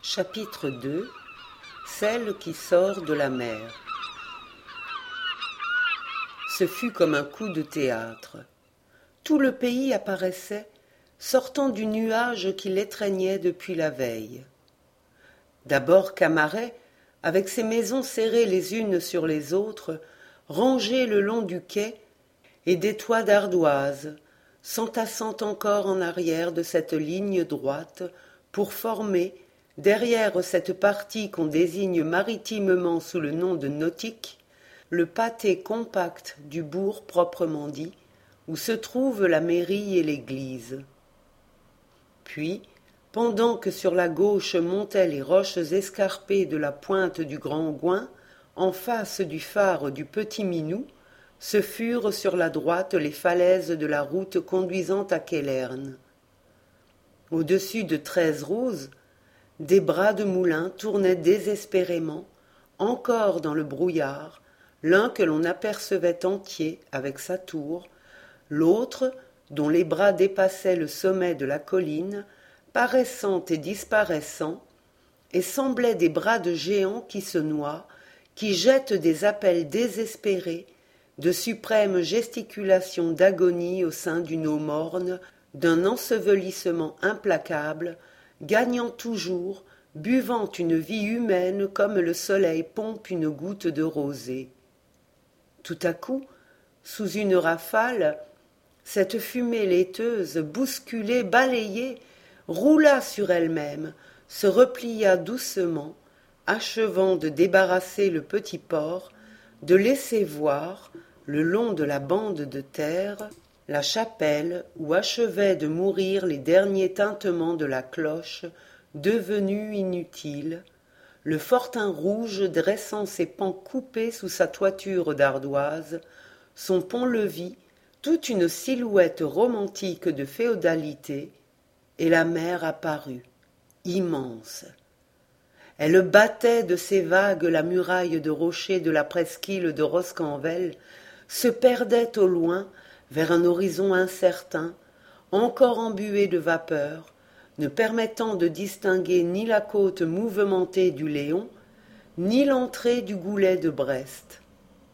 Chapitre 2 Celle qui sort de la mer. Ce fut comme un coup de théâtre. Tout le pays apparaissait, sortant du nuage qui l'étreignait depuis la veille. D'abord Camaret, avec ses maisons serrées les unes sur les autres, rangées le long du quai, et des toits d'ardoise, s'entassant encore en arrière de cette ligne droite pour former, derrière cette partie qu'on désigne maritimement sous le nom de nautique, le pâté compact du bourg proprement dit, où se trouvent la mairie et l'église. Puis, pendant que sur la gauche montaient les roches escarpées de la pointe du Grand Gouin, en face du phare du Petit Minou, ce furent sur la droite les falaises de la route conduisant à Quélerne. Au-dessus de 13 roses, des bras de moulin tournaient désespérément, encore dans le brouillard, l'un que l'on apercevait entier avec sa tour, l'autre, dont les bras dépassaient le sommet de la colline, paraissant et disparaissant, et semblaient des bras de géants qui se noient, qui jettent des appels désespérés, de suprêmes gesticulations d'agonie au sein d'une eau morne, d'un ensevelissement implacable, gagnant toujours, buvant une vie humaine comme le soleil pompe une goutte de rosée. Tout à coup, sous une rafale, cette fumée laiteuse, bousculée, balayée, roula sur elle-même, se replia doucement, achevant de débarrasser le petit port, de laisser voir, le long de la bande de terre, la chapelle où achevaient de mourir les derniers tintements de la cloche, devenue inutile, le fortin rouge dressant ses pans coupés sous sa toiture d'ardoise, son pont-levis, toute une silhouette romantique de féodalité, et la mer apparut, immense. Elle battait de ses vagues la muraille de rochers de la presqu'île de Roscanvel, se perdait au loin vers un horizon incertain, encore embué de vapeur, ne permettant de distinguer ni la côte mouvementée du Léon, ni l'entrée du goulet de Brest.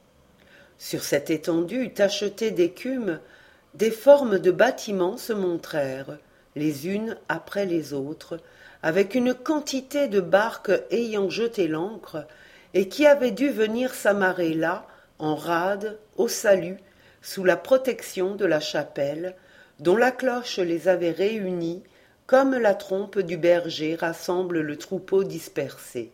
Sur cette étendue tachetée d'écume, des formes de bâtiments se montrèrent, les unes après les autres, avec une quantité de barques ayant jeté l'ancre, et qui avaient dû venir s'amarrer là, en rade, au salut, sous la protection de la chapelle, dont la cloche les avait réunis, comme la trompe du berger rassemble le troupeau dispersé.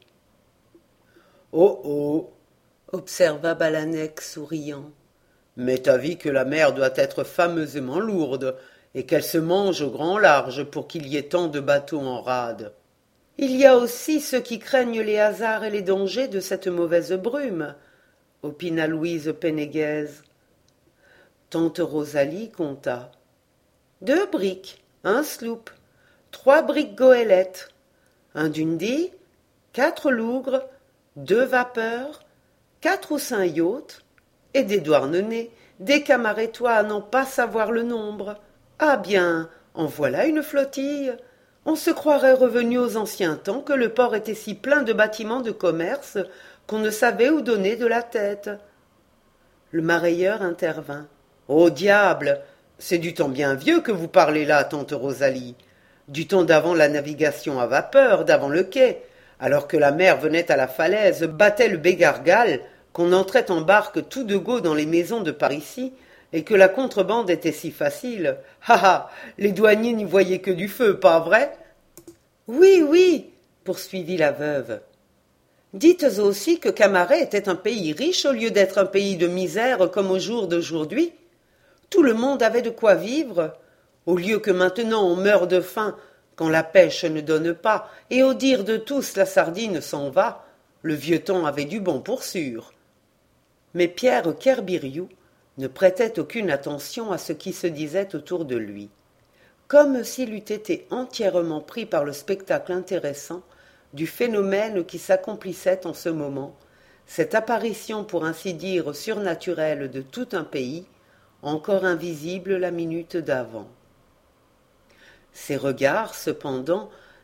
« Oh oh !» observa Balanec souriant. « M'est avis que la mer doit être fameusement lourde, et qu'elle se mange au grand large pour qu'il y ait tant de bateaux en rade. » « Il y a aussi ceux qui craignent les hasards et les dangers de cette mauvaise brume, » opina Louise Pénéguez. Tante Rosalie compta. 2 briques, un sloop, 3 briques goélettes, un Dundee, 4 lougres, 2 vapeurs, 4 ou 5 yachts, et des Douarnenez, des Camaretois à n'en pas savoir le nombre. Ah bien, en voilà une flottille. On se croirait revenu aux anciens temps que le port était si plein de bâtiments de commerce qu'on ne savait où donner de la tête. Le marailleur intervint. « Au diable! C'est du temps bien vieux que vous parlez là, tante Rosalie. Du temps d'avant la navigation à vapeur, d'avant le quai, alors que la mer venait à la falaise, battait le Bégargal, qu'on entrait en barque tout de go dans les maisons de par ici, et que la contrebande était si facile. Ha ha! Les douaniers n'y voyaient que du feu, pas vrai? » « Oui, oui, poursuivit la veuve. Dites aussi que Camaret était un pays riche au lieu d'être un pays de misère comme au jour d'aujourd'hui. Tout le monde avait de quoi vivre, au lieu que maintenant on meurt de faim quand la pêche ne donne pas, et au dire de tous la sardine s'en va. Le vieux temps avait du bon pour sûr. » Mais Pierre Kerbiriou ne prêtait aucune attention à ce qui se disait autour de lui. Comme s'il eût été entièrement pris par le spectacle intéressant du phénomène qui s'accomplissait en ce moment, cette apparition pour ainsi dire surnaturelle de tout un pays, encore invisible la minute d'avant. Ses regards, cependant,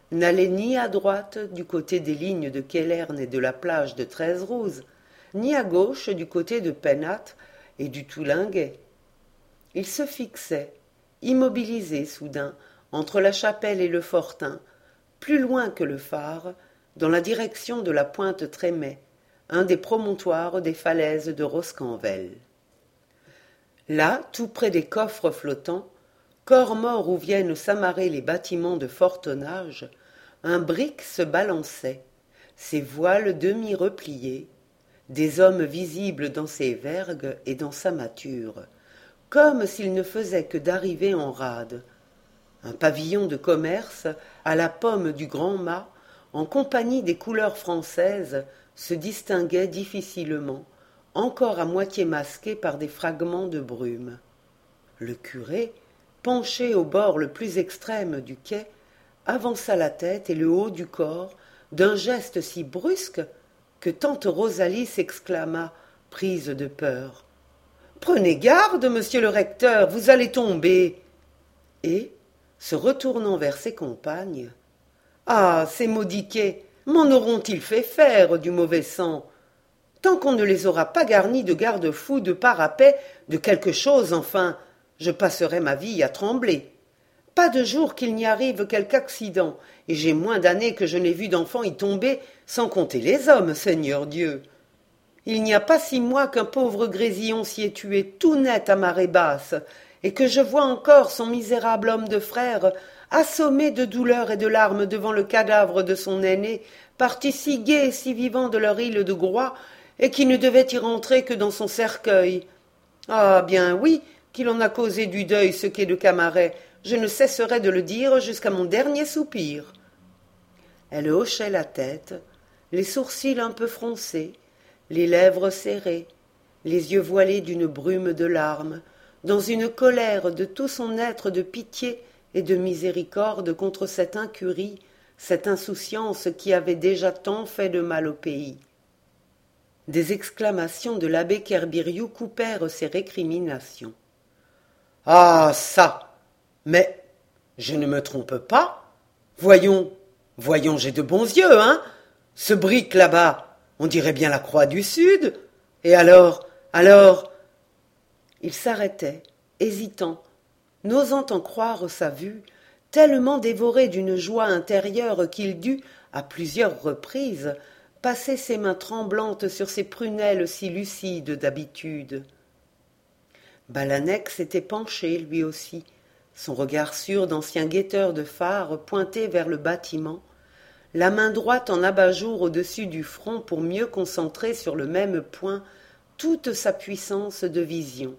n'allait ni à droite du côté des lignes de Quellerne et de la plage de Treize-Rouze, ni à gauche du côté de Penat et du Toulinguet. Il se fixait, immobilisé soudain, entre la chapelle et le Fortin, plus loin que le phare, dans la direction de la pointe Trémet, un des promontoires des falaises de Roscanvel. Là, tout près des coffres flottants, corps mort où viennent s'amarrer les bâtiments de fort tonnage, un brick se balançait, ses voiles demi-repliées, des hommes visibles dans ses vergues et dans sa mâture, comme s'il ne faisait que d'arriver en rade. Un pavillon de commerce, à la pomme du grand mât, en compagnie des couleurs françaises, se distinguait difficilement, encore à moitié masqué par des fragments de brume. Le curé, penché au bord le plus extrême du quai, avança la tête et le haut du corps d'un geste si brusque que tante Rosalie s'exclama, prise de peur. « Prenez garde, monsieur le recteur, vous allez tomber !» Et, se retournant vers ses compagnes, « Ah, ces maudits quais, m'en auront-ils fait faire du mauvais sang ? Tant qu'on ne les aura pas garnis de garde-fous, de parapets, de quelque chose, enfin, je passerai ma vie à trembler. Pas de jour qu'il n'y arrive quelque accident, et j'ai moins d'années que je n'ai vu d'enfants y tomber, sans compter les hommes, Seigneur Dieu. Il n'y a pas 6 mois qu'un pauvre grésillon s'y est tué tout net à marée basse, et que je vois encore son misérable homme de frère assommé de douleur et de larmes devant le cadavre de son aîné, parti si gai et si vivant de leur île de Groix, et qui ne devait y rentrer que dans son cercueil. Ah bien oui, qu'il en a causé du deuil ce quai de Camaret, je ne cesserai de le dire jusqu'à mon dernier soupir. » Elle hochait la tête, les sourcils un peu froncés, les lèvres serrées, les yeux voilés d'une brume de larmes, dans une colère de tout son être de pitié et de miséricorde contre cette incurie, cette insouciance qui avait déjà tant fait de mal au pays. Des exclamations de l'abbé Kerbiriou coupèrent ses récriminations. « Ah, ça! Mais je ne me trompe pas. Voyons, j'ai de bons yeux, hein. Ce brick là-bas, on dirait bien la croix du Sud. Et alors... » Il s'arrêtait, hésitant, n'osant en croire sa vue, tellement dévoré d'une joie intérieure qu'il dut, à plusieurs reprises, passer ses mains tremblantes sur ses prunelles si lucides d'habitude. Balanec s'était penché, lui aussi, son regard sûr d'ancien guetteur de phare pointé vers le bâtiment, la main droite en abat-jour au-dessus du front pour mieux concentrer sur le même point toute sa puissance de vision.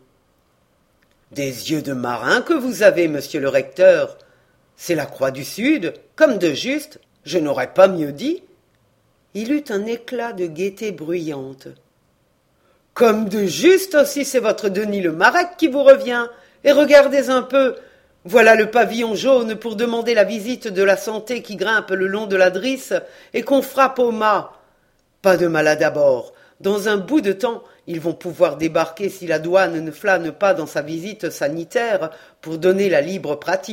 « Des yeux de marin que vous avez, monsieur le recteur. C'est la croix du Sud, comme de juste, je n'aurais pas mieux dit. » Il eut un éclat de gaieté bruyante. « Comme de juste aussi, c'est votre Denis le Marec qui vous revient. Et regardez un peu, voilà le pavillon jaune pour demander la visite de la santé qui grimpe le long de la drisse et qu'on frappe au mât. Pas de malade à bord. Dans un bout de temps, ils vont pouvoir débarquer si la douane ne flâne pas dans sa visite sanitaire pour donner la libre pratique. »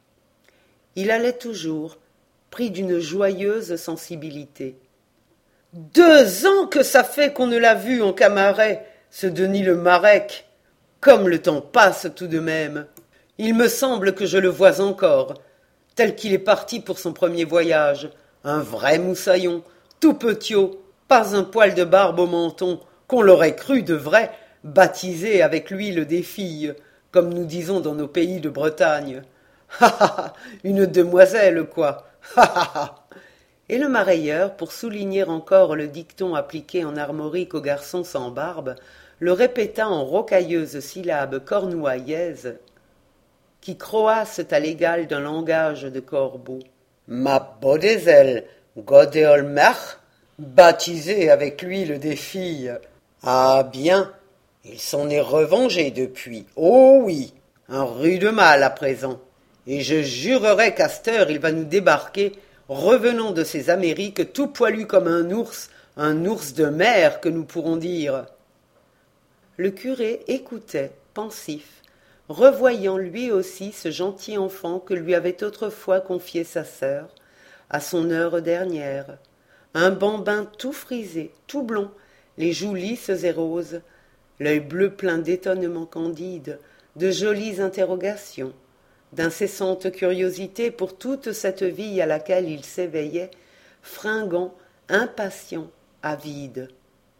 Il allait toujours, pris d'une joyeuse sensibilité. « 2 ans que ça fait qu'on ne l'a vu en Camaret, ce Denis le Marec. Comme le temps passe tout de même. Il me semble que je le vois encore, tel qu'il est parti pour son premier voyage. Un vrai moussaillon, tout petiot, pas un poil de barbe au menton, qu'on l'aurait cru de vrai, baptisé avec l'huile des filles, comme nous disons dans nos pays de Bretagne. Ha ha ha, une demoiselle, quoi. Ha ha ha. Et le marailleur, pour souligner encore le dicton appliqué en armorique aux garçons sans barbe, le répéta en rocailleuses syllabes cornouaillaises qui croassent à l'égal d'un langage de corbeau. « Ma bodézelle, Godéolmech, baptisé avec l'huile des filles. Ah bien, il s'en est revengé depuis. Oh oui, un rude mal à présent. Et je jurerais qu'à cette heure il va nous débarquer, revenant de ces Amériques, tout poilu comme un ours de mer que nous pourrons dire. » Le curé écoutait, pensif, revoyant lui aussi ce gentil enfant que lui avait autrefois confié sa sœur, à son heure dernière. Un bambin tout frisé, tout blond, les joues lisses et roses, l'œil bleu plein d'étonnement candide, de jolies interrogations, d'incessante curiosité pour toute cette vie à laquelle il s'éveillait, fringant, impatient, avide.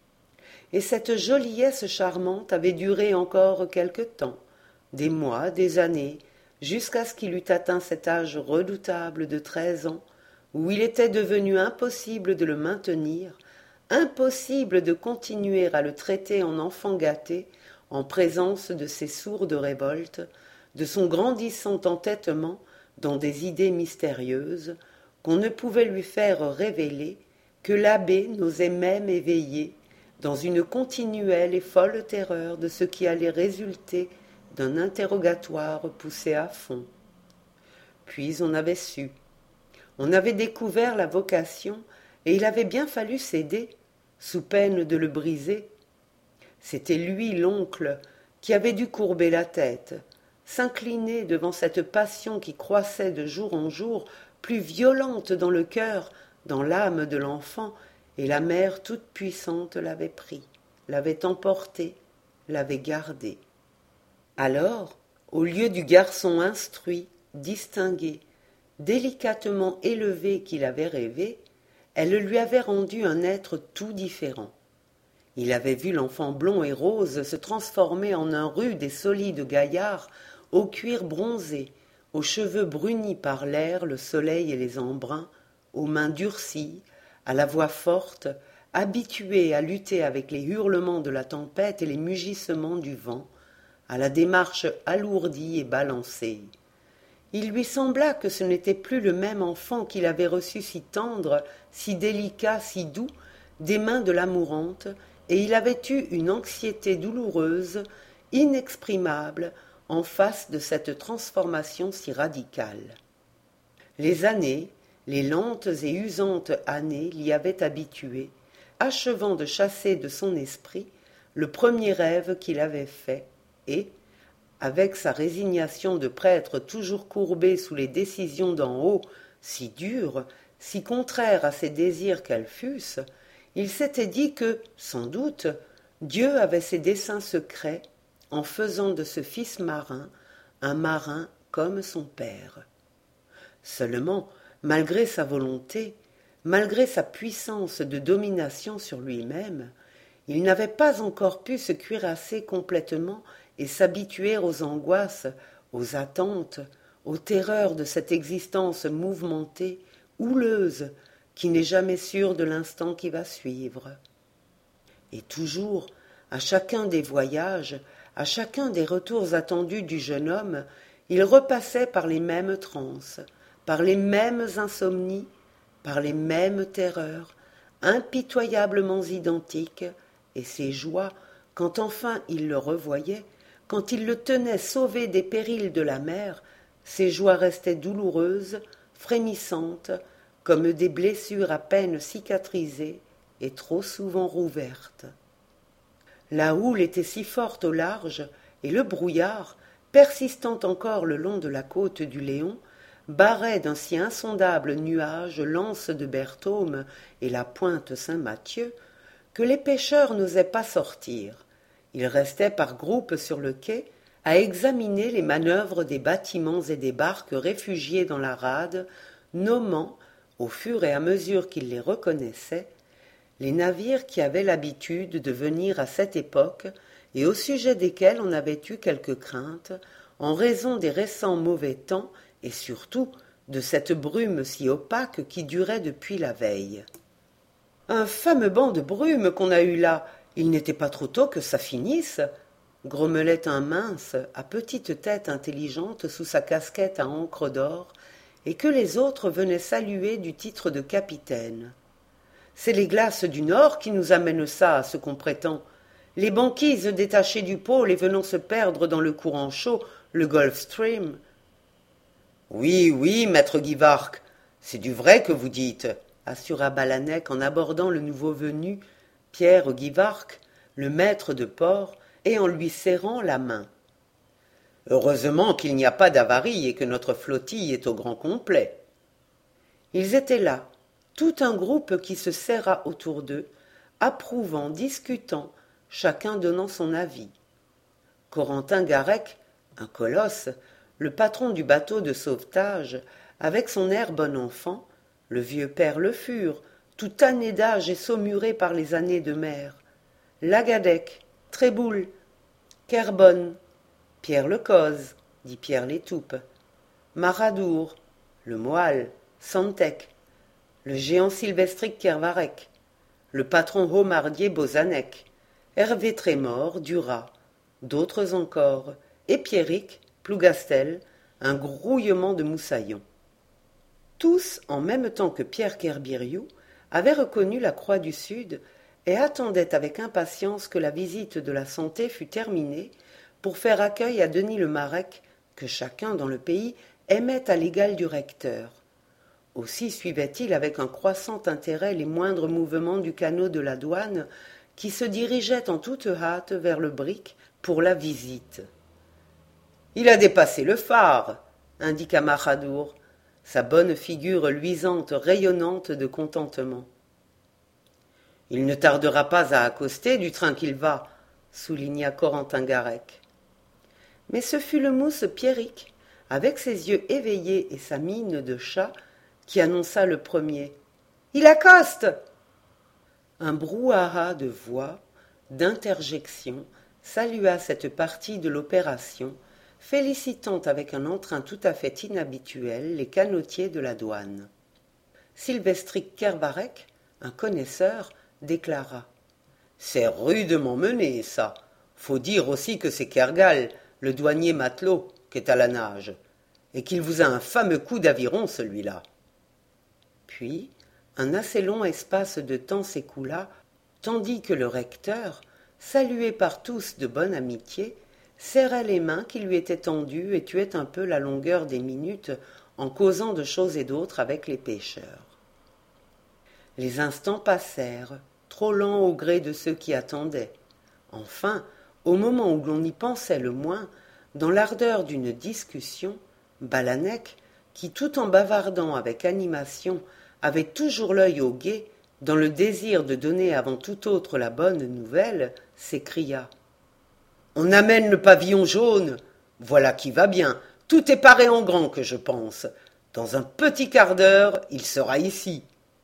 Et cette joliesse charmante avait duré encore quelque temps, des mois, des années, jusqu'à ce qu'il eût atteint cet âge redoutable de 13 ans, où il était devenu impossible de le maintenir, impossible de continuer à le traiter en enfant gâté, en présence de ses sourdes révoltes, de son grandissant entêtement dans des idées mystérieuses, qu'on ne pouvait lui faire révéler, que l'abbé n'osait même éveiller, dans une continuelle et folle terreur de ce qui allait résulter d'un interrogatoire poussé à fond. Puis on avait su. On avait découvert la vocation, et il avait bien fallu céder, sous peine de le briser. C'était lui, l'oncle, qui avait dû courber la tête, s'incliner devant cette passion qui croissait de jour en jour, plus violente dans le cœur, dans l'âme de l'enfant, et la mère toute-puissante l'avait pris, l'avait emporté, l'avait gardé. Alors, au lieu du garçon instruit, distingué, délicatement élevé qu'il avait rêvé, elle lui avait rendu un être tout différent. Il avait vu l'enfant blond et rose se transformer en un rude et solide gaillard, au cuir bronzé, aux cheveux brunis par l'air, le soleil et les embruns, aux mains durcies, à la voix forte, habitué à lutter avec les hurlements de la tempête et les mugissements du vent, à la démarche alourdie et balancée. Il lui sembla que ce n'était plus le même enfant qu'il avait reçu si tendre, si délicat, si doux, des mains de l'amourante, et il avait eu une anxiété douloureuse, inexprimable, en face de cette transformation si radicale. Les années, les lentes et usantes années l'y avaient habitué, achevant de chasser de son esprit le premier rêve qu'il avait fait, et, avec sa résignation de prêtre toujours courbé sous les décisions d'en haut, si dures, si contraires à ses désirs qu'elles fussent, il s'était dit que, sans doute, Dieu avait ses desseins secrets en faisant de ce fils marin un marin comme son père. Seulement, malgré sa volonté, malgré sa puissance de domination sur lui-même, il n'avait pas encore pu se cuirasser complètement et s'habituer aux angoisses, aux attentes, aux terreurs de cette existence mouvementée, houleuse, qui n'est jamais sûre de l'instant qui va suivre. Et toujours, à chacun des voyages, à chacun des retours attendus du jeune homme, il repassait par les mêmes transes, par les mêmes insomnies, par les mêmes terreurs, impitoyablement identiques, et ses joies, quand enfin il le revoyait, quand il le tenait sauvé des périls de la mer, ses joies restaient douloureuses, frémissantes, comme des blessures à peine cicatrisées et trop souvent rouvertes. La houle était si forte au large, et le brouillard, persistant encore le long de la côte du Léon, barrait d'un si insondable nuage l'anse de Berthôme et la pointe Saint-Mathieu, que les pêcheurs n'osaient pas sortir. Ils restaient par groupes sur le quai à examiner les manœuvres des bâtiments et des barques réfugiées dans la rade, nommant, au fur et à mesure qu'ils les reconnaissaient, les navires qui avaient l'habitude de venir à cette époque et au sujet desquels on avait eu quelque crainte, en raison des récents mauvais temps et surtout de cette brume si opaque qui durait depuis la veille. « Un fameux banc de brume qu'on a eu là, il n'était pas trop tôt que ça finisse !» grommelait un mince, à petite tête intelligente sous sa casquette à encre d'or, et que les autres venaient saluer du titre de capitaine. « C'est les glaces du Nord qui nous amènent ça, à ce qu'on prétend. Les banquises détachées du pôle et venant se perdre dans le courant chaud, le Gulf Stream. »« Oui, oui, maître Guivarc, c'est du vrai que vous dites, » assura Balanec en abordant le nouveau venu, Pierre Guivarc, le maître de port, et en lui serrant la main. « Heureusement qu'il n'y a pas d'avarie et que notre flottille est au grand complet. » Ils étaient là, tout un groupe qui se serra autour d'eux, approuvant, discutant, chacun donnant son avis. Corentin Garec, un colosse, le patron du bateau de sauvetage, avec son air bon enfant, le vieux père Le Fur, tout tanné d'âge et saumuré par les années de mer, Lagadec, Tréboul, Kerbonne, Pierre le Coz, dit Pierre l'Étoupe, Maradour, le Moal, Santec, le géant sylvestrique Kervarec, le patron homardier Bozanec, Hervé Trémor, Duras, d'autres encore, et Pierrick, Plougastel, un grouillement de moussaillons. Tous, en même temps que Pierre Kerbiriou, avaient reconnu la Croix du Sud et attendaient avec impatience que la visite de la santé fût terminée pour faire accueil à Denis le Marec, que chacun dans le pays aimait à l'égal du recteur. Aussi suivait-il avec un croissant intérêt les moindres mouvements du canot de la douane qui se dirigeait en toute hâte vers le brick pour la visite. « Il a dépassé le phare !» indiqua Maradour, sa bonne figure luisante, rayonnante de contentement. « Il ne tardera pas à accoster du train qu'il va, souligna Corentin Garec. Mais ce fut le mousse Pierrick, avec ses yeux éveillés et sa mine de chat, qui annonça le premier. « Il accoste !» Un brouhaha de voix, d'interjections, salua cette partie de l'opération, félicitant avec un entrain tout à fait inhabituel les canotiers de la douane. Sylvestrique Kervarec, un connaisseur, déclara « C'est rudement mené, ça. Faut dire aussi que c'est Kergal, le douanier matelot, qui est à la nage, et qu'il vous a un fameux coup d'aviron, celui-là. » Puis, un assez long espace de temps s'écoula, tandis que le recteur, salué par tous de bonne amitié, serrait les mains qui lui étaient tendues et tuait un peu la longueur des minutes en causant de choses et d'autres avec les pêcheurs. Les instants passèrent, trop lents au gré de ceux qui attendaient. Enfin, au moment où l'on y pensait le moins, dans l'ardeur d'une discussion, Balanec, qui tout en bavardant avec animation avait toujours l'œil au guet, dans le désir de donner avant tout autre la bonne nouvelle, s'écria « On amène le pavillon jaune. Voilà qui va bien. Tout est paré en grand que je pense. Dans un petit quart d'heure, il sera ici. »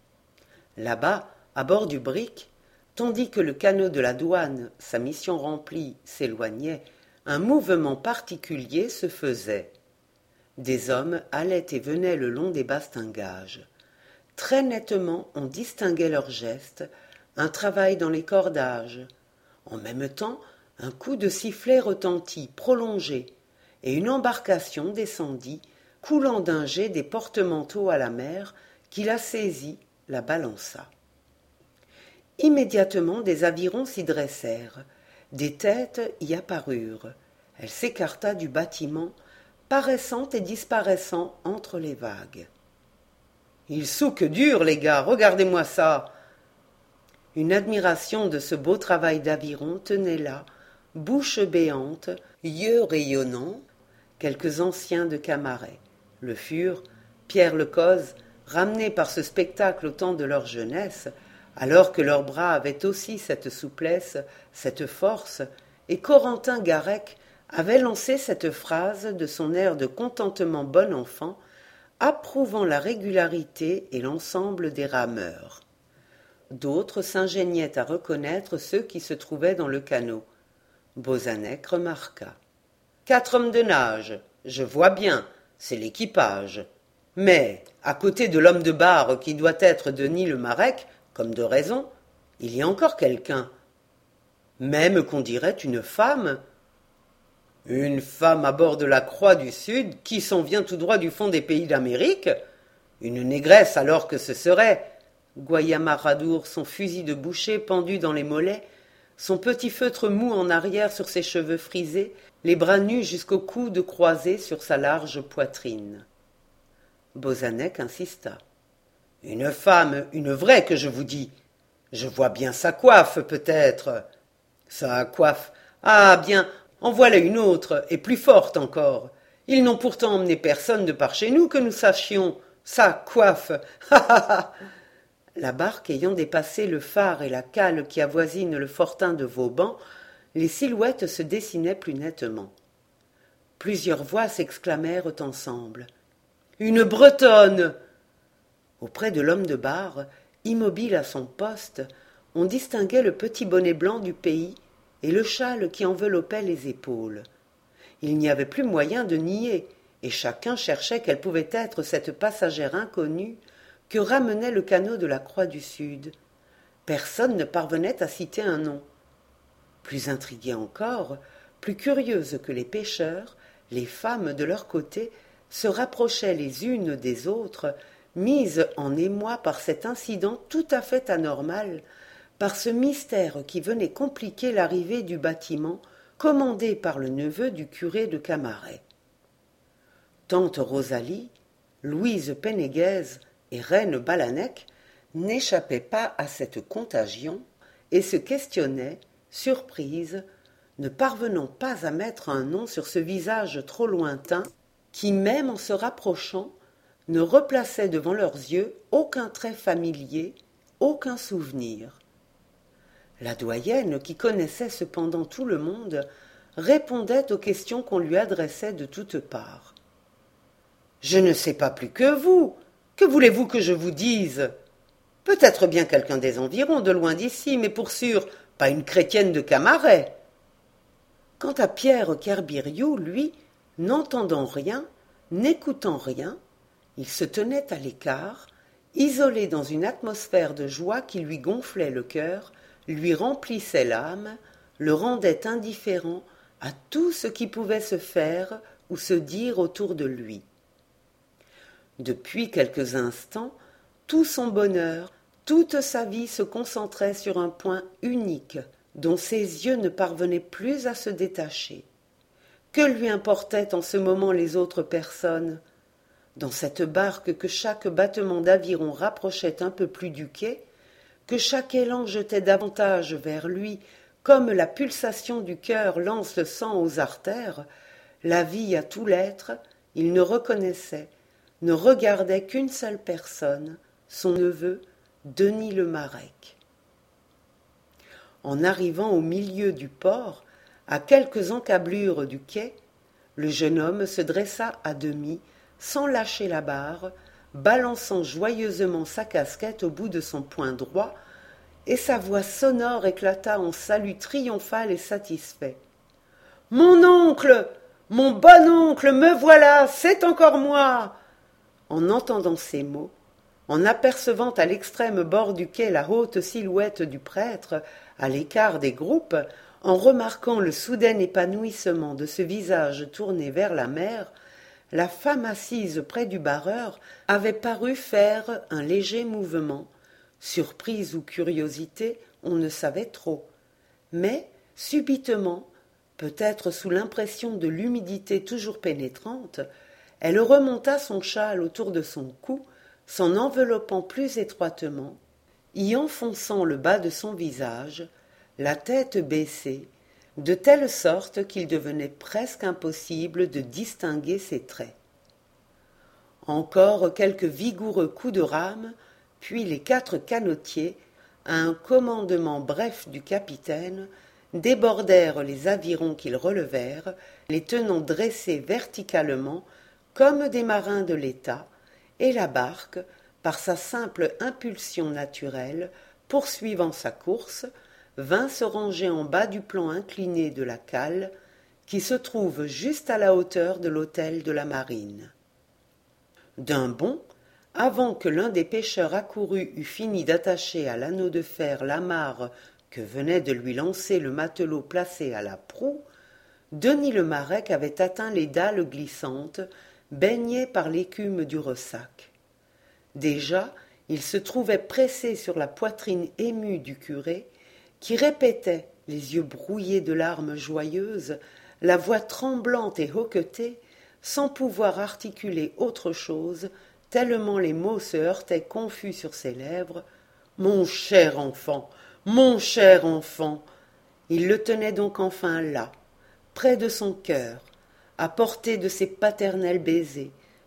Là-bas, à bord du brick, tandis que le canot de la douane, sa mission remplie, s'éloignait, un mouvement particulier se faisait. Des hommes allaient et venaient le long des bastingages. Très nettement on distinguait leurs gestes, un travail dans les cordages. En même temps, un coup de sifflet retentit, prolongé, et une embarcation descendit, coulant d'un jet des porte-manteaux à la mer, qui la saisit, la balança. Immédiatement des avirons s'y dressèrent, des têtes y apparurent. Elle s'écarta du bâtiment, paraissant et disparaissant entre les vagues. « Ils souquent dur, les gars, regardez-moi ça !» Une admiration de ce beau travail d'aviron tenait là, bouche béante, yeux rayonnants, quelques anciens de Camaret. Le Fur, Pierre le Coz, ramenés par ce spectacle au temps de leur jeunesse, alors que leurs bras avaient aussi cette souplesse, cette force, et Corentin Garec avait lancé cette phrase de son air de contentement bon enfant, approuvant la régularité et l'ensemble des rameurs. D'autres s'ingéniaient à reconnaître ceux qui se trouvaient dans le canot. Bozanec remarqua. « 4 hommes de nage, je vois bien, c'est l'équipage. Mais, à côté de l'homme de barre qui doit être Denis le Marec, comme de raison, il y a encore quelqu'un. Même qu'on dirait une femme. Une femme à bord de la Croix du Sud, qui s'en vient tout droit du fond des pays d'Amérique. Une négresse alors que ce serait. Goya Maradour, son fusil de boucher pendu dans les mollets, son petit feutre mou en arrière sur ses cheveux frisés, les bras nus jusqu'au coude croisés sur sa large poitrine. Bozanec insista. « Une femme, une vraie que je vous dis. Je vois bien sa coiffe, peut-être. » « Sa coiffe. Ah bien, en voilà une autre, et plus forte encore. Ils n'ont pourtant emmené personne de par chez nous que nous sachions. Ça coiffe. Ha ha ha. La barque ayant dépassé le phare et la cale qui avoisine le fortin de Vauban, les silhouettes se dessinaient plus nettement. Plusieurs voix s'exclamèrent ensemble. « Une Bretonne !» Auprès de l'homme de barre, immobile à son poste, on distinguait le petit bonnet blanc du pays et le châle qui enveloppait les épaules. Il n'y avait plus moyen de nier, et chacun cherchait quelle pouvait être cette passagère inconnue que ramenait le canot de la Croix du Sud. Personne ne parvenait à citer un nom. Plus intriguées encore, plus curieuses que les pêcheurs, les femmes de leur côté se rapprochaient les unes des autres, mises en émoi par cet incident tout à fait anormal, par ce mystère qui venait compliquer l'arrivée du bâtiment commandé par le neveu du curé de Camaret. Tante Rosalie, Louise Pénéguez et Reine Balanec n'échappaient pas à cette contagion et se questionnaient, surprises, ne parvenant pas à mettre un nom sur ce visage trop lointain qui, même en se rapprochant, ne replaçait devant leurs yeux aucun trait familier, aucun souvenir. La doyenne, qui connaissait cependant tout le monde, répondait aux questions qu'on lui adressait de toutes parts. « Je ne sais pas plus que vous. Que voulez-vous que je vous dise? Peut-être bien quelqu'un des environs, de loin d'ici, mais pour sûr, pas une chrétienne de Camaret. » Quant à Pierre Kerbiriou, lui, n'entendant rien, n'écoutant rien, il se tenait à l'écart, isolé dans une atmosphère de joie qui lui gonflait le cœur, lui remplissait l'âme, le rendait indifférent à tout ce qui pouvait se faire ou se dire autour de lui. Depuis quelques instants, tout son bonheur, toute sa vie se concentrait sur un point unique, dont ses yeux ne parvenaient plus à se détacher. Que lui importaient en ce moment les autres personnes? Dans cette barque que chaque battement d'aviron rapprochait un peu plus du quai, que chaque élan jetait davantage vers lui, comme la pulsation du cœur lance le sang aux artères, la vie à tout l'être, il ne reconnaissait, ne regardait qu'une seule personne, son neveu, Denis Le Marec. En arrivant au milieu du port, à quelques encablures du quai, le jeune homme se dressa à demi, sans lâcher la barre, balançant joyeusement sa casquette au bout de son poing droit, et sa voix sonore éclata en salut triomphal et satisfait. « Mon oncle! Mon bon oncle, me voilà! C'est encore moi !» En entendant ces mots, en apercevant à l'extrême bord du quai la haute silhouette du prêtre, à l'écart des groupes, en remarquant le soudain épanouissement de ce visage tourné vers la mer, la femme assise près du barreur avait paru faire un léger mouvement. Surprise ou curiosité, on ne savait trop. Mais, subitement, peut-être sous l'impression de l'humidité toujours pénétrante, elle remonta son châle autour de son cou, s'en enveloppant plus étroitement, y enfonçant le bas de son visage, la tête baissée, de telle sorte qu'il devenait presque impossible de distinguer ses traits. Encore quelques vigoureux coups de rame, puis les 4 canotiers, à un commandement bref du capitaine, débordèrent les avirons qu'ils relevèrent, les tenant dressés verticalement comme des marins de l'État, et la barque, par sa simple impulsion naturelle, poursuivant sa course, vint se ranger en bas du plan incliné de la cale, qui se trouve juste à la hauteur de l'hôtel de la Marine. D'un bond, avant que l'un des pêcheurs accourus eût fini d'attacher à l'anneau de fer l'amarre que venait de lui lancer le matelot placé à la proue, Denis Le Marec avait atteint les dalles glissantes, baignées par l'écume du ressac. Déjà, il se trouvait pressé sur la poitrine émue du curé, qui répétait, les yeux brouillés de larmes joyeuses, la voix tremblante et hoquetée, sans pouvoir articuler autre chose, tellement les mots se heurtaient confus sur ses lèvres. « Mon cher enfant, mon cher enfant !» Il le tenait donc enfin là, près de son cœur, à portée de ses paternels baisers,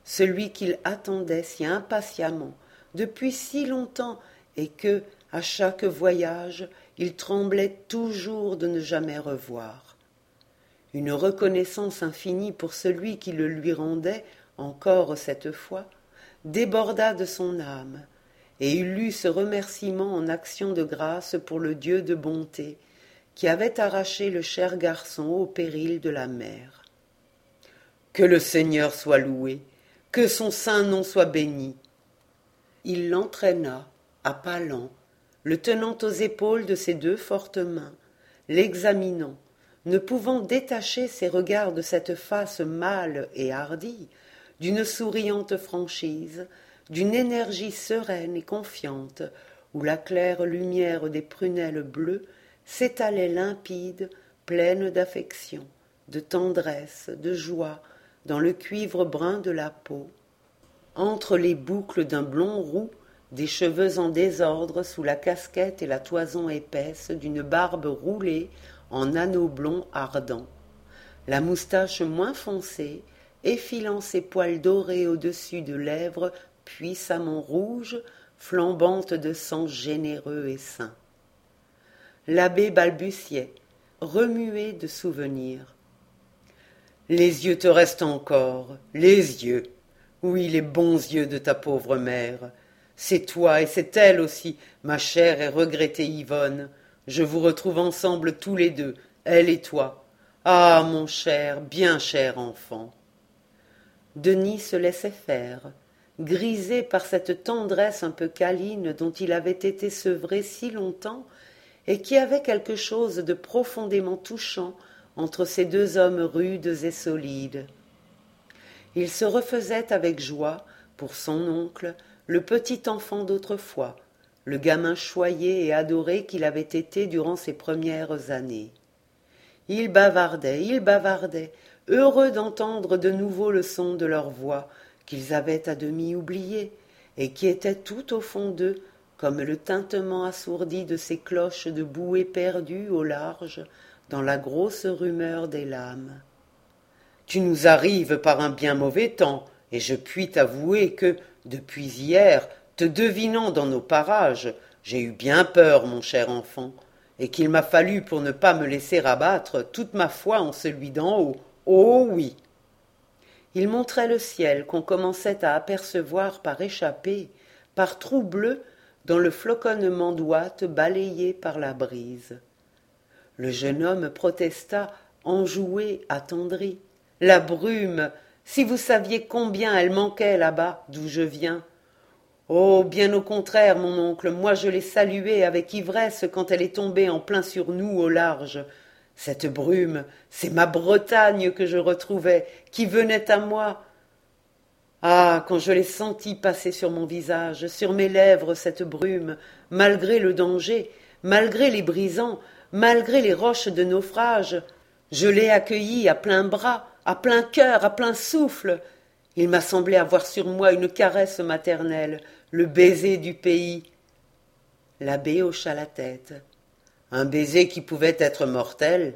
celui qu'il attendait si impatiemment, depuis si longtemps, et que, à chaque voyage, il tremblait toujours de ne jamais revoir. Une reconnaissance infinie pour celui qui le lui rendait, encore cette fois, déborda de son âme, et il eut ce remerciement en action de grâce pour le Dieu de bonté, qui avait arraché le cher garçon au péril de la mer. Que le Seigneur soit loué, que son saint nom soit béni. Il l'entraîna, à pas lents, le tenant aux épaules de ses deux fortes mains, l'examinant, ne pouvant détacher ses regards de cette face mâle et hardie, d'une souriante franchise, d'une énergie sereine et confiante, où la claire lumière des prunelles bleues s'étalait limpide, pleine d'affection, de tendresse, de joie, dans le cuivre brun de la peau, entre les boucles d'un blond roux, des cheveux en désordre sous la casquette et la toison épaisse d'une barbe roulée en anneaux blonds ardents, la moustache moins foncée, effilant ses poils dorés au-dessus de lèvres puissamment rouges, flambantes de sang généreux et saint. L'abbé balbutiait, remué de souvenirs. Les yeux te restent encore, les yeux, oui, les bons yeux de ta pauvre mère. C'est toi et c'est elle aussi, ma chère et regrettée Yvonne. Je vous retrouve ensemble tous les deux, elle et toi. Ah, mon cher, bien cher enfant. Denis se laissait faire, grisé par cette tendresse un peu câline dont il avait été sevré si longtemps et qui avait quelque chose de profondément touchant entre ces deux hommes rudes et solides. Il se refaisait avec joie, pour son oncle, le petit enfant d'autrefois, le gamin choyé et adoré qu'il avait été durant ses premières années. Ils bavardaient, heureux d'entendre de nouveau le son de leur voix, qu'ils avaient à demi oublié, et qui était tout au fond d'eux, comme le tintement assourdi de ces cloches de bouées perdues au large, dans la grosse rumeur des lames. Tu nous arrives par un bien mauvais temps, et je puis t'avouer que, depuis hier, te devinant dans nos parages, j'ai eu bien peur, mon cher enfant, et qu'il m'a fallu, pour ne pas me laisser abattre, toute ma foi en celui d'en haut. Oh oui. Il montrait le ciel qu'on commençait à apercevoir par échappées, par trous bleus, dans le floconnement d'ouate balayé par la brise. Le jeune homme protesta, enjoué, attendri. La brume, si vous saviez combien elle manquait là-bas, d'où je viens. Oh, bien au contraire, mon oncle, moi je l'ai saluée avec ivresse quand elle est tombée en plein sur nous au large. Cette brume, c'est ma Bretagne que je retrouvais, qui venait à moi. Ah, quand je l'ai sentie passer sur mon visage, sur mes lèvres, cette brume, malgré le danger, malgré les brisants, malgré les roches de naufrage, je l'ai accueillie à plein bras, à plein cœur, à plein souffle. Il m'a semblé avoir sur moi une caresse maternelle, le baiser du pays. L'abbé hocha la tête. Un baiser qui pouvait être mortel.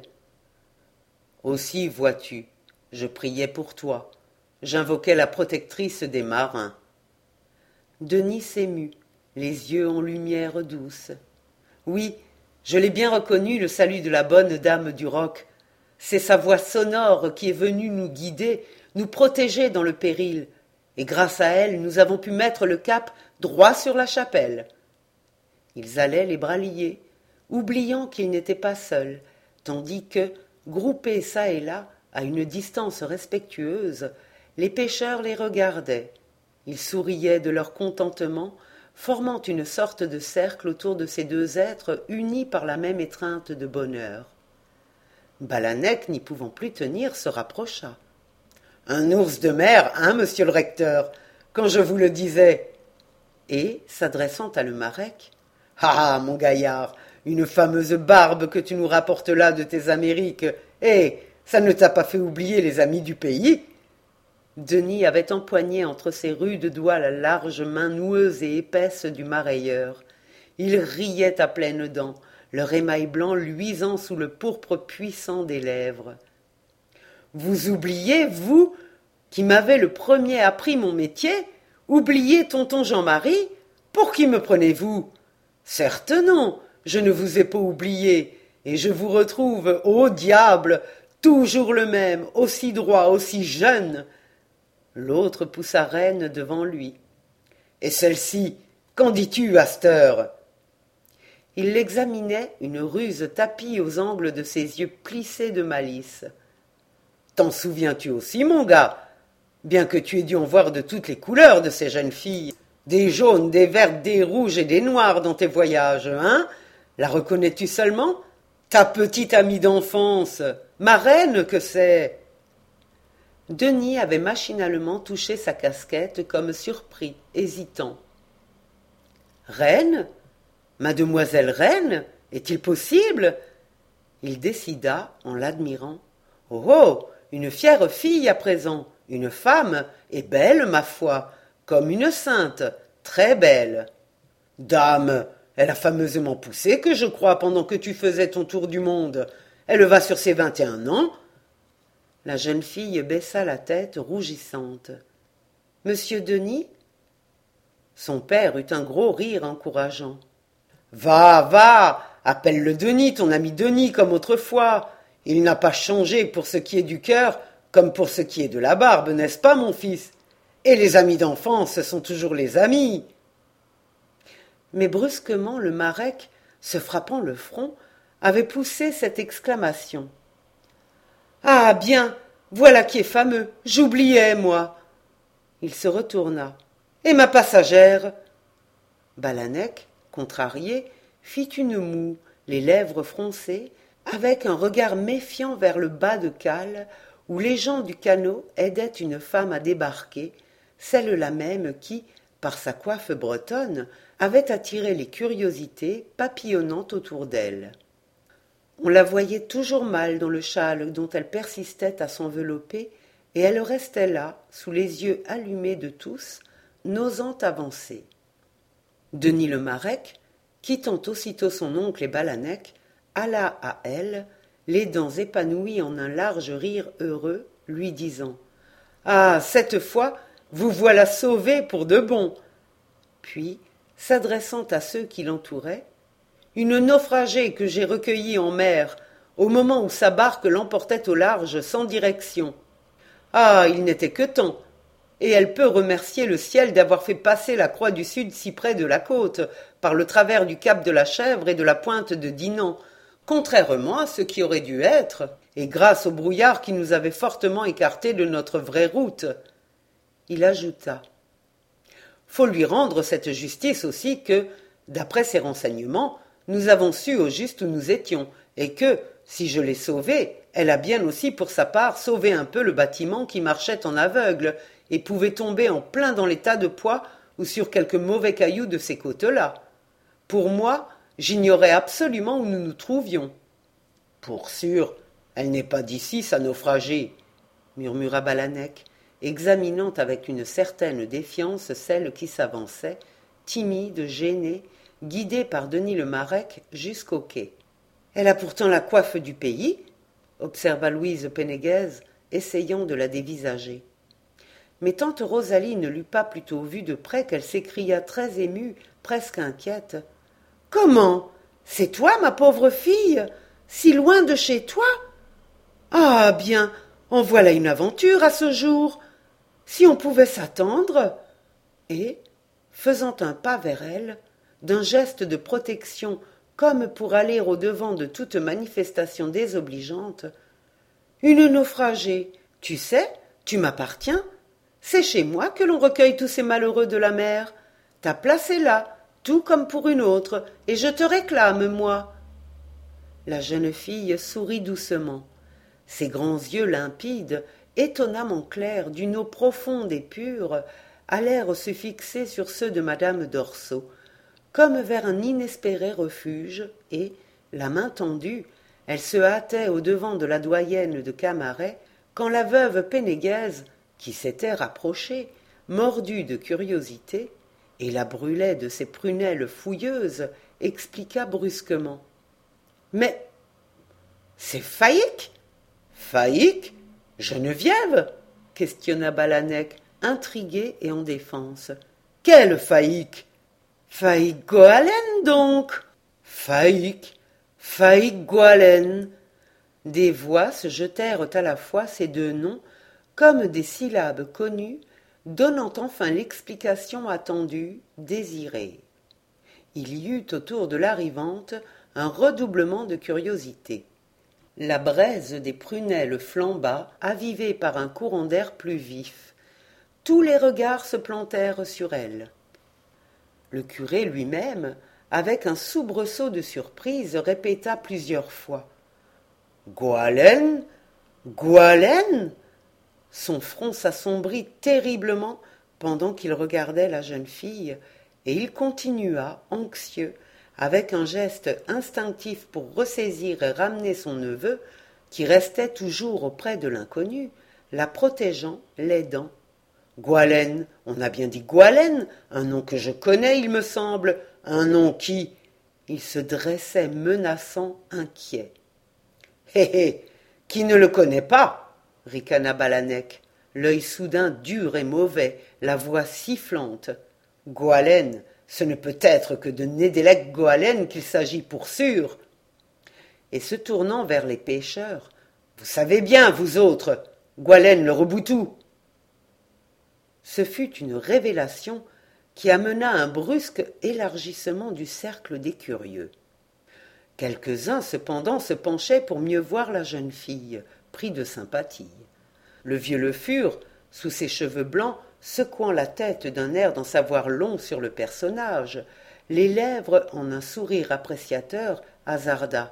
Aussi, vois-tu, je priais pour toi. J'invoquais la protectrice des marins. Denis s'émut, les yeux en lumière douce. Oui, je l'ai bien reconnu, le salut de la bonne dame du roc. C'est sa voix sonore qui est venue nous guider, nous protéger dans le péril, et grâce à elle, nous avons pu mettre le cap droit sur la chapelle. Ils allaient les bras liés, oubliant qu'ils n'étaient pas seuls, tandis que, groupés çà et là, à une distance respectueuse, les pêcheurs les regardaient. Ils souriaient de leur contentement, formant une sorte de cercle autour de ces deux êtres unis par la même étreinte de bonheur. Balanec, n'y pouvant plus tenir, se rapprocha. « Un ours de mer, hein, monsieur le recteur, quand je vous le disais !» Et, s'adressant à le Marec, « Ah, mon gaillard, une fameuse barbe que tu nous rapportes là de tes Amériques, ça ne t'a pas fait oublier les amis du pays ?» Denis avait empoigné entre ses rudes doigts la large main noueuse et épaisse du marailleur. Il riait à pleines dents, leur émail blanc luisant sous le pourpre puissant des lèvres. « Vous oubliez, vous ? qui m'avait le premier appris mon métier, oublier tonton Jean-Marie? Pour qui me prenez-vous? Certes non, je ne vous ai pas oublié, et je vous retrouve, ô diable, toujours le même, aussi droit, aussi jeune. » L'autre poussa Reine devant lui. « Et celle-ci, qu'en dis-tu à cette heure ?» Il l'examinait, une ruse tapie aux angles de ses yeux plissés de malice. « T'en souviens-tu aussi, mon gars? Bien que tu aies dû en voir de toutes les couleurs de ces jeunes filles, des jaunes, des vertes, des rouges et des noires dans tes voyages, hein? La reconnais-tu seulement? Ta petite amie d'enfance, ma reine que c'est !» Denis avait machinalement touché sa casquette comme surpris, hésitant. « Reine? Mademoiselle Reine? Est-il possible ?» Il décida, en l'admirant. « Oh, oh, une fière fille à présent, une femme, et belle, ma foi, comme une sainte, très belle. Dame, elle a fameusement poussé, que je crois, pendant que tu faisais ton tour du monde. Elle va sur ses 21 ans. » La jeune fille baissa la tête, rougissante. « Monsieur Denis ?» Son père eut un gros rire encourageant. « Va, va, appelle-le Denis, ton ami Denis, comme autrefois. Il n'a pas changé pour ce qui est du cœur, comme pour ce qui est de la barbe, n'est-ce pas, mon fils? Et les amis d'enfance sont toujours les amis. » Mais brusquement, le Marek, se frappant le front, avait poussé cette exclamation. « Ah bien, voilà qui est fameux, j'oubliais, moi !» Il se retourna. « Et ma passagère ?» Balanec, contrarié, fit une moue, les lèvres froncées, avec un regard méfiant vers le bas de cale, où les gens du canot aidaient une femme à débarquer, celle-là même qui, par sa coiffe bretonne, avait attiré les curiosités papillonnant autour d'elle. On la voyait toujours mal dans le châle dont elle persistait à s'envelopper, et elle restait là, sous les yeux allumés de tous, n'osant avancer. Denis le Marek, quittant aussitôt son oncle et Balanec, alla à elle, les dents épanouies en un large rire heureux, lui disant « Ah, cette fois, vous voilà sauvé pour de bon !» Puis, s'adressant à ceux qui l'entouraient, « Une naufragée que j'ai recueillie en mer, au moment où sa barque l'emportait au large sans direction. Ah, il n'était que temps, et elle peut remercier le ciel d'avoir fait passer la croix du Sud si près de la côte, par le travers du cap de la Chèvre et de la pointe de Dinan, contrairement à ce qui aurait dû être, et grâce au brouillard qui nous avait fortement écartés de notre vraie route. » Il ajouta. « Faut lui rendre cette justice aussi que, d'après ses renseignements, nous avons su au juste où nous étions, et que, si je l'ai sauvée, elle a bien aussi pour sa part sauvé un peu le bâtiment qui marchait en aveugle et pouvait tomber en plein dans les tas de pois ou sur quelques mauvais cailloux de ces côtes-là. Pour moi, j'ignorais absolument où nous nous trouvions. »« Pour sûr, elle n'est pas d'ici, sa naufragée, » murmura Balanec, examinant avec une certaine défiance celle qui s'avançait, timide, gênée, guidée par Denis le Marek jusqu'au quai. « Elle a pourtant la coiffe du pays, » observa Louise Pénéguez, essayant de la dévisager. Mais tante Rosalie ne l'eut pas plutôt vue de près qu'elle s'écria très émue, presque inquiète. « Comment? C'est toi, ma pauvre fille? Si loin de chez toi? Ah bien, en voilà une aventure à ce jour. Si on pouvait s'attendre. » Et, faisant un pas vers elle, d'un geste de protection comme pour aller au-devant de toute manifestation désobligeante, « Une naufragée, tu sais, tu m'appartiens. C'est chez moi que l'on recueille tous ces malheureux de la mer. Ta place est là, tout comme pour une autre, et je te réclame, moi. » La jeune fille sourit doucement. Ses grands yeux limpides, étonnamment clairs, d'une eau profonde et pure, allèrent se fixer sur ceux de madame Dorso, comme vers un inespéré refuge, et, la main tendue, elle se hâtait au-devant de la doyenne de Camaret, quand la veuve Pénéguez, qui s'était rapprochée, mordue de curiosité, et la brûlait de ses prunelles fouilleuses, expliqua brusquement. « Mais c'est Faïque? Faïque? Geneviève? questionna Balanec, intrigué et en défense. Quelle faïque? Faïque Goalen, donc? Faïque Goalen. Des voix se jetèrent à la fois ces deux noms comme des syllabes connues, donnant enfin l'explication attendue, désirée. Il y eut autour de l'arrivante un redoublement de curiosité. La braise des prunelles flamba, avivée par un courant d'air plus vif. Tous les regards se plantèrent sur elle. Le curé lui-même, avec un soubresaut de surprise, répéta plusieurs fois « Goalen? Goalen ?» Son front s'assombrit terriblement pendant qu'il regardait la jeune fille, et il continua, anxieux, avec un geste instinctif pour ressaisir et ramener son neveu, qui restait toujours auprès de l'inconnu, la protégeant, l'aidant. « Goalen, on a bien dit Goalen, un nom que je connais, il me semble, un nom qui... » Il se dressait menaçant, inquiet. « Hé hé, qui ne le connaît pas ?» ricana Balanec, l'œil soudain dur et mauvais, la voix sifflante. « Goalen, ce ne peut être que de Nédélec Goalen qu'il s'agit pour sûr. » Et se tournant vers les pêcheurs, « Vous savez bien, vous autres, Goalen le reboutou. » Ce fut une révélation qui amena un brusque élargissement du cercle des curieux. Quelques-uns, cependant, se penchaient pour mieux voir la jeune fille, pris de sympathie. Le vieux Le Fur, sous ses cheveux blancs, secouant la tête d'un air d'en savoir long sur le personnage, les lèvres en un sourire appréciateur, hasarda.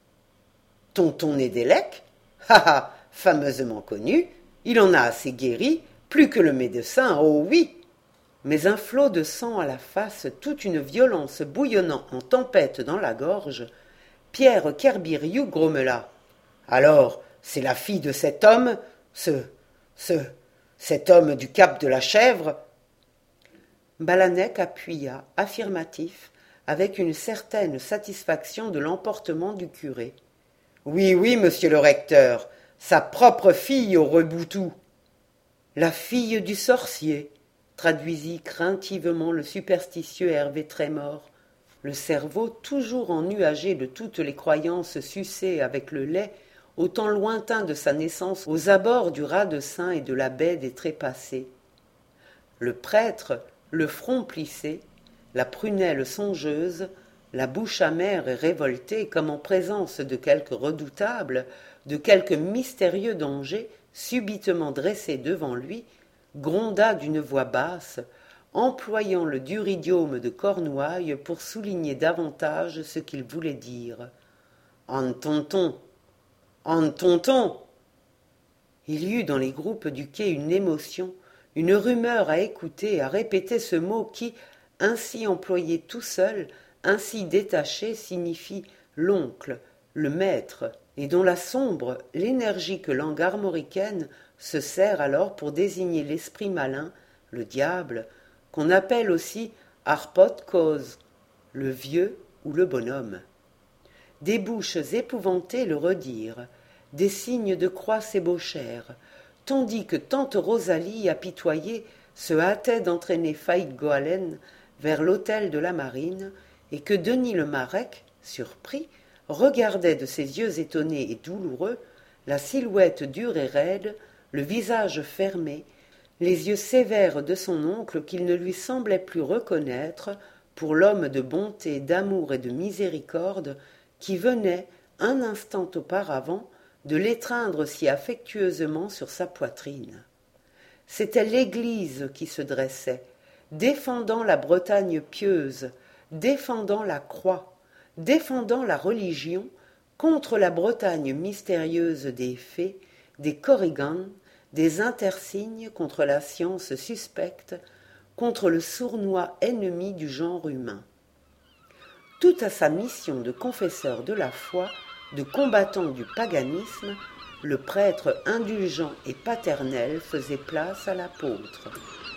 « Tonton Nédélec? Ha ha, fameusement connu, il en a assez guéri, plus que le médecin, oh oui !» Mais un flot de sang à la face, toute une violence bouillonnant en tempête dans la gorge, Pierre Kerbiriou grommela. « Alors, c'est la fille de cet homme, cet homme du cap de la Chèvre ?» Balanec appuya, affirmatif, avec une certaine satisfaction de l'emportement du curé. « Oui, oui, monsieur le recteur, sa propre fille au reboutou. »« La fille du sorcier », traduisit craintivement le superstitieux Hervé Trémor, le cerveau toujours ennuagé de toutes les croyances sucées avec le lait, au temps lointain de sa naissance aux abords du Raz de Sein et de la baie des Trépassés. Le prêtre, le front plissé, la prunelle songeuse, la bouche amère et révoltée comme en présence de quelque redoutable, de quelque mystérieux danger subitement dressé devant lui, gronda d'une voix basse, employant le dur idiome de Cornouailles pour souligner davantage ce qu'il voulait dire. « En tonton ! En tonton !» Il y eut dans les groupes du quai une émotion, une rumeur à écouter et à répéter ce mot qui, ainsi employé tout seul, ainsi détaché, signifie l'oncle, le maître, et dont la sombre, l'énergique langue armoricaine se sert alors pour désigner l'esprit malin, le diable, qu'on appelle aussi Arpot cause, le vieux ou le bonhomme. Des bouches épouvantées le redirent, des signes de croix s'ébauchèrent, tandis que tante Rosalie, apitoyée, se hâtait d'entraîner Faïd Goalen vers l'hôtel de la Marine, et que Denis le Marec, surpris, regardait de ses yeux étonnés et douloureux la silhouette dure et raide, le visage fermé, les yeux sévères de son oncle qu'il ne lui semblait plus reconnaître pour l'homme de bonté, d'amour et de miséricorde qui venait, un instant auparavant, de l'étreindre si affectueusement sur sa poitrine. C'était l'Église qui se dressait, défendant la Bretagne pieuse, défendant la croix, défendant la religion contre la Bretagne mystérieuse des fées, des korrigans, des intersignes contre la science suspecte, contre le sournois ennemi du genre humain. Tout à sa mission de confesseur de la foi, de combattant du paganisme, le prêtre indulgent et paternel faisait place à l'apôtre.